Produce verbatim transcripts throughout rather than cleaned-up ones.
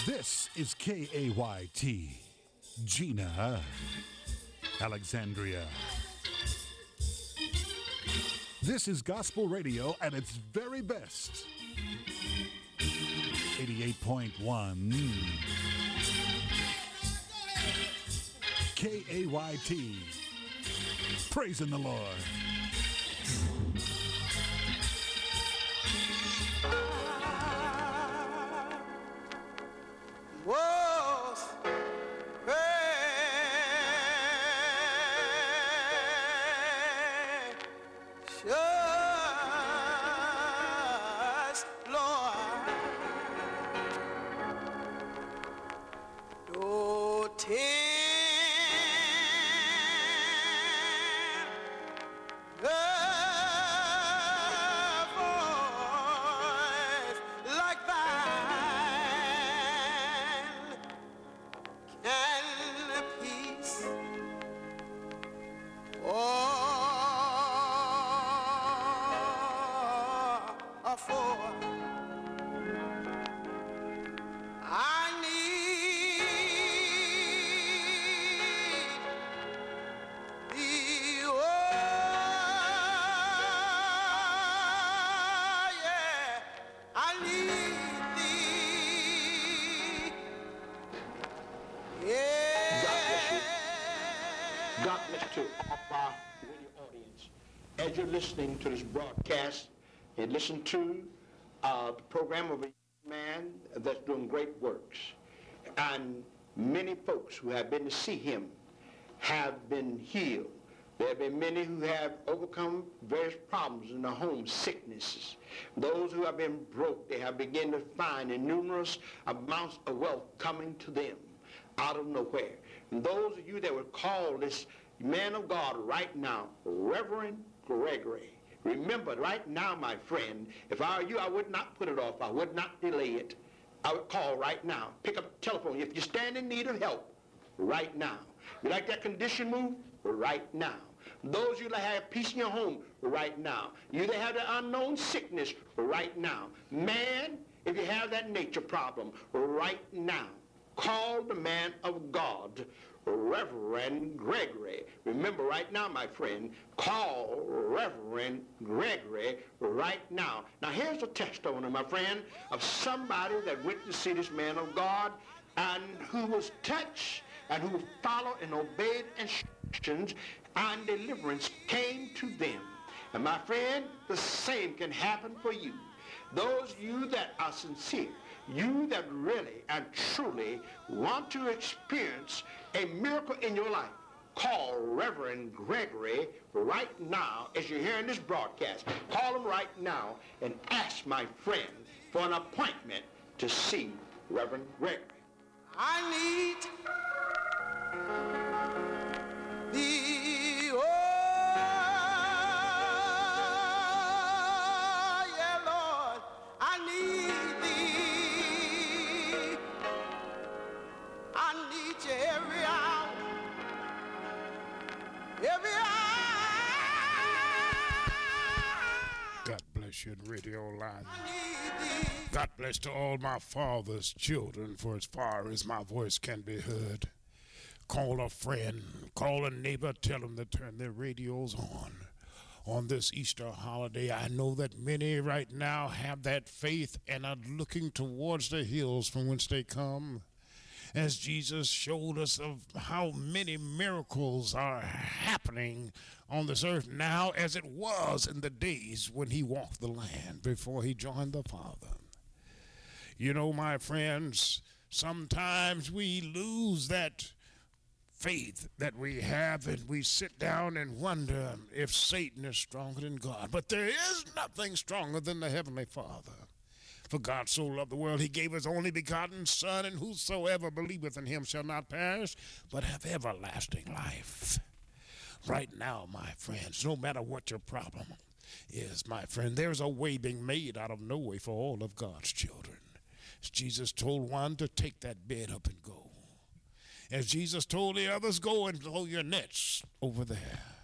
This is K A Y T, Gina, Alexandria. This is gospel radio at its very best. eighty-eight point one K A Y T, praising the Lord. Was precious, Lord. Oh, tender voice like thine and peace. Oh, for I need thee. Oh, yeah, I need thee. Yeah. God bless you. God bless to all our radio audience. As you're listening to this broadcast, and listen to uh, the program of a man that's doing great works. And many folks who have been to see him have been healed. There have been many who have overcome various problems in their home, sicknesses. Those who have been broke, they have begun to find numerous amounts of wealth coming to them out of nowhere. And those of you that would call this man of God right now, Reverend Gregory, remember right now, my friend, if I were you, I would not put it off. I would not delay it. I would call right now. Pick up the telephone. If you stand in need of help, right now. You like that condition moved? Right now. Those of you that have peace in your home, right now. You that have the unknown sickness, right now. Man, if you have that nature problem, right now. Call the man of God, Reverend Gregory. Remember right now, my friend, call Reverend Gregory right now. Now here's a testimony, my friend, of somebody that went to see this man of God and who was touched and who followed and obeyed instructions, and deliverance came to them. And my friend, the same can happen for you. Those of you that are sincere, you that really and truly want to experience a miracle in your life, call Reverend Gregory right now as you're hearing this broadcast. Call him right now and ask my friend for an appointment to see Reverend Gregory. I need thee, oh, yeah, Lord, I need thee. I need you every hour, every hour. God bless you in radio line. I need thee. God bless to all my father's children, for as far as my voice can be heard. Call a friend, call a neighbor, tell them to turn their radios on. On this Easter holiday, I know that many right now have that faith and are looking towards the hills from whence they come. As Jesus showed us of how many miracles are happening on this earth now as it was in the days when he walked the land before he joined the Father. You know, my friends, sometimes we lose that faith that we have, and we sit down and wonder if Satan is stronger than God. But there is nothing stronger than the Heavenly Father. For God so loved the world, he gave his only begotten Son, and whosoever believeth in him shall not perish, but have everlasting life. Right now, my friends, no matter what your problem is, my friend, there's a way being made out of no way for all of God's children. As Jesus told one to take that bed up and go. As Jesus told the others, go and throw your nets over there.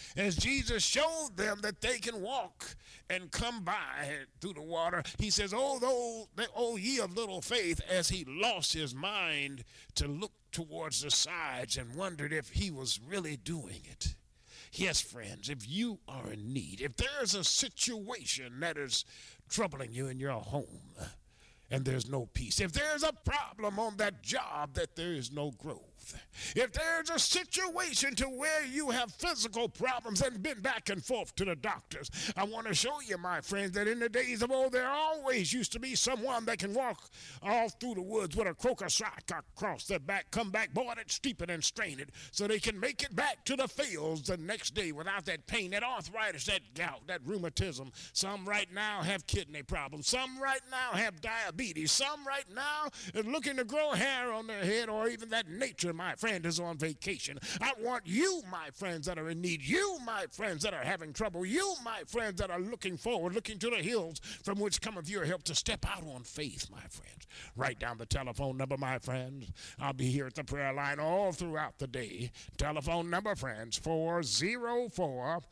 As Jesus showed them that they can walk and come by through the water, he says, oh, though, oh, ye of little faith, as he lost his mind to look towards the sides and wondered if he was really doing it. Yes, friends, if you are in need, if there is a situation that is troubling you in your home and there's no peace, if there's a problem on that job that there is no growth, if there's a situation to where you have physical problems and been back and forth to the doctors, I want to show you, my friends, that in the days of old, there always used to be someone that can walk all through the woods with a crocus rock across their back, come back, board it, steep it, and strain it, so they can make it back to the fields the next day without that pain, that arthritis, that gout, that rheumatism. Some right now have kidney problems. Some right now have diabetes. Some right now are looking to grow hair on their head, or even that nature, my friend, is on vacation. I want you, my friends, that are in need, you, my friends, that are having trouble, you, my friends, that are looking forward, looking to the hills from which cometh your help, to step out on faith, my friends. Write down the telephone number, my friends. I'll be here at the prayer line all throughout the day. Telephone number, friends, four oh four,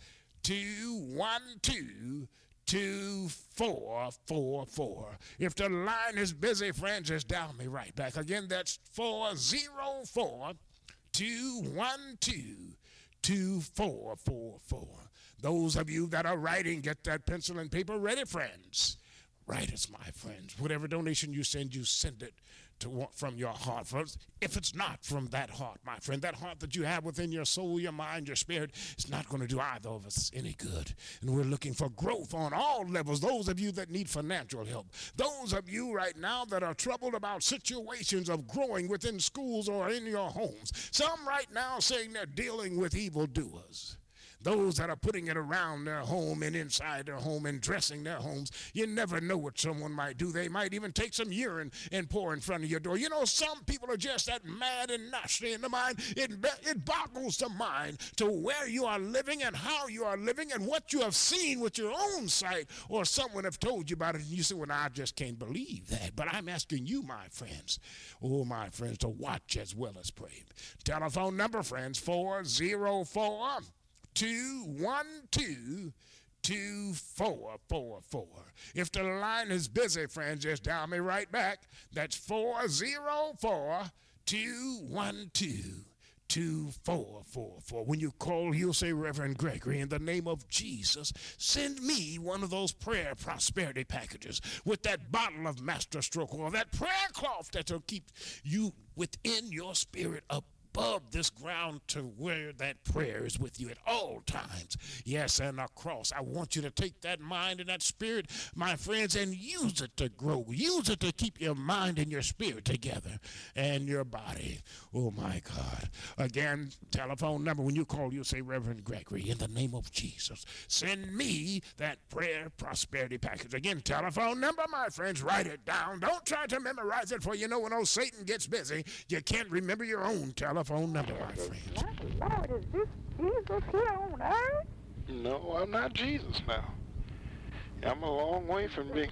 two one two, two four four four. If the line is busy, friends, just dial me right back. Again, that's four oh four, two one two, two four four four. Those of you that are writing, get that pencil and paper ready, friends. Write us, my friends. Whatever donation you send, you send it to from your heart. First, if it's not from that heart, my friend, that heart that you have within your soul, your mind, your spirit, it's not going to do either of us any good. And we're looking for growth on all levels. Those of you that need financial help, those of you right now that are troubled about situations of growing within schools or in your homes, some right now saying they're dealing with evildoers. Those that are putting it around their home and inside their home and dressing their homes. You never know what someone might do. They might even take some urine and pour in front of your door. You know, some people are just that mad and nasty in the mind. It, it boggles the mind to where you are living and how you are living and what you have seen with your own sight, or someone have told you about it, and you say, well, I just can't believe that. But I'm asking you, my friends, oh, my friends, to watch as well as pray. Telephone number, friends, four oh four, two one two, two four four four. If the line is busy, friends, just dial me right back. That's four oh four, two one two, two four four four. When you call, you'll say, Reverend Gregory, in the name of Jesus, send me one of those prayer prosperity packages with that bottle of Master Stroke, or that prayer cloth that will keep you within your spirit up above this ground to where that prayer is with you at all times. Yes, and across. I want you to take that mind and that spirit, my friends, and use it to grow. Use it to keep your mind and your spirit together and your body. Oh, my God. Again, telephone number. When you call, you'll say, Reverend Gregory, in the name of Jesus, send me that prayer prosperity package. Again, telephone number, my friends. Write it down. Don't try to memorize it, for you know when old Satan gets busy, you can't remember your own telephone number, my friends. My Lord, is this Jesus here on earth? No, I'm not Jesus now. I'm a long way from being...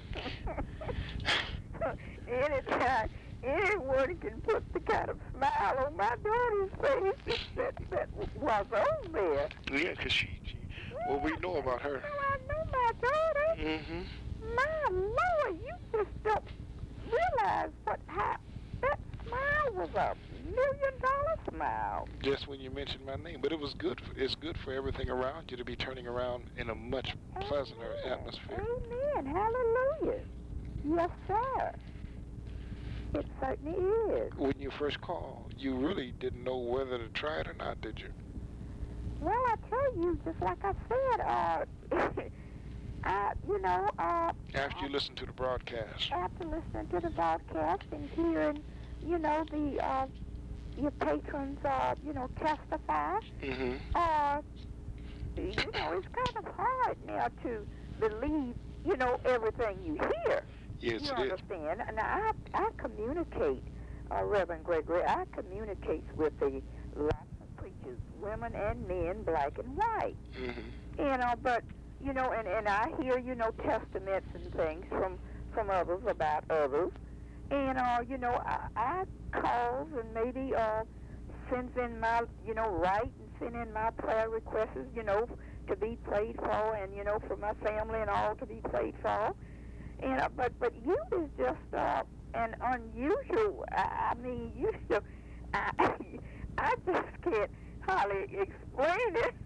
Anytime anyone can put the kind of smile on my daughter's face that, that, that was on there. Yeah, because she, she... Well, we know about her. Oh, I know my daughter. Mm-hmm. My Lord, you just don't realize what how that smile was a million dollar smile. Just when you mentioned my name, but it was good. For, it's good for everything around you to be turning around in a much pleasanter Amen. atmosphere. Amen. Hallelujah. Yes, sir. It certainly is. When you first called, you really didn't know whether to try it or not, did you? Well, I tell you, just like I said, uh, I, you know, uh, After you listened to the broadcast. after listening to the broadcast and hearing, you know, the uh, your patrons, uh, you know, testify, Mm-hmm. uh, you know, it's kind of hard now to believe, you know, everything you hear. Yes, You it is. understand? And I, I communicate, uh, Reverend Gregory, I communicate with the lots of preachers, women and men, black and white. Mm-hmm. You know, but, you know, and, and I hear, you know, testaments and things from, from others about others. And, uh, you know, I, I calls and maybe uh, sends in my, you know, write and send in my prayer requests, you know, to be prayed for, and you know, for my family and all to be prayed for. And uh, but but you is just uh, an unusual. I, I mean, you still. I, I just can't hardly explain it.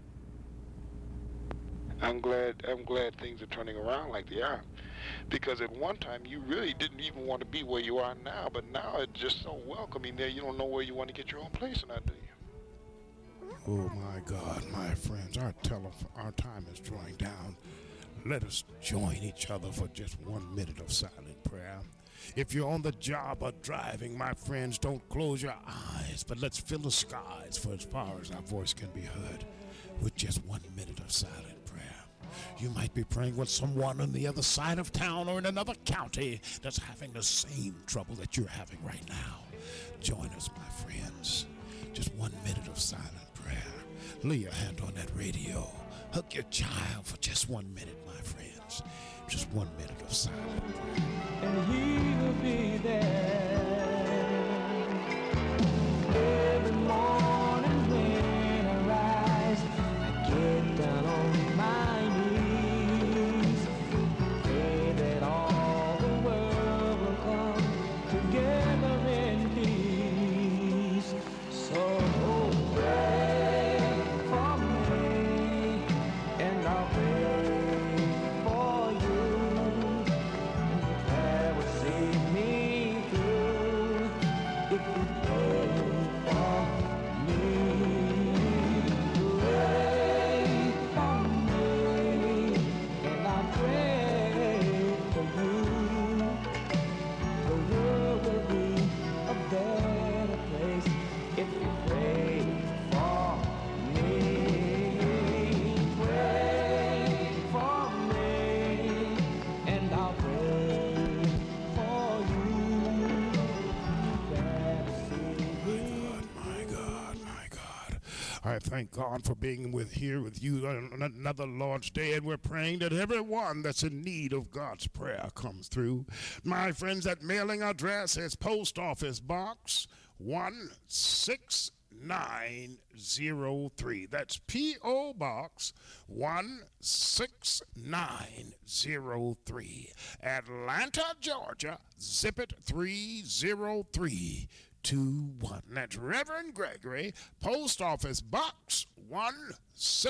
I'm glad. I'm glad things are turning around like they are, because at one time you really didn't even want to be where you are now, but now it's just so welcoming there. You don't know where you want to get your own place, or not, do you? Oh my God, my friends, our tele- our time is drawing down. Let us join each other for just one minute of silent prayer. If you're on the job or driving, my friends, don't close your eyes, but let's fill the skies for as far as our voice can be heard with just one minute of silent prayer. You might be praying with someone on the other side of town or in another county that's having the same trouble that you're having right now. Join us, my friends. Just one minute of silent prayer. Lay your hand on that radio. Hug your child for just one minute, my friends. Just one minute of silent prayer. And he will be there every morning when I rise. I get down on my knees, pray that all the world will come together in peace. So pray for me, and I'll pray for you. That will see me through if you pray for me. Pray for me, and I'll pray for you. The world will be a better place if you pray for me. Pray for me, and I'll pray for you. Better see me. My God, my God. I thank God for being with here with you on another Lord's Day, and we're praying that everyone that's in need of God's prayer comes through. My friends, that mailing address is Post Office Box one six nine zero three. That's P O Box one six nine zero three. Atlanta, Georgia, zip it three zero three two one. That's Reverend Gregory, Post Office Box one six